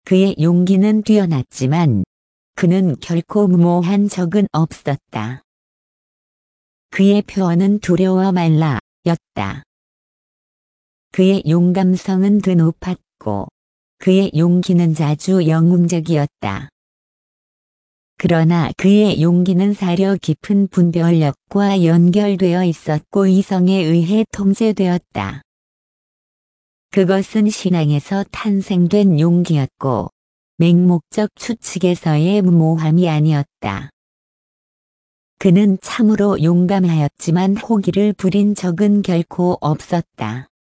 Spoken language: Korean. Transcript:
그의 용기는 뛰어났지만 그는 결코 무모한 적은 없었다. 그의 표어는 두려워 말라 였다. 그의 용감성은 드높았고 그의 용기는 자주 영웅적이었다. 그러나 그의 용기는 사려 깊은 분별력과 연결되어 있었고 이성에 의해 통제되었다. 그것은 신앙에서 탄생된 용기였고 맹목적 추측에서의 무모함이 아니었다. 그는 참으로 용감하였지만 호기를 부린 적은 결코 없었다.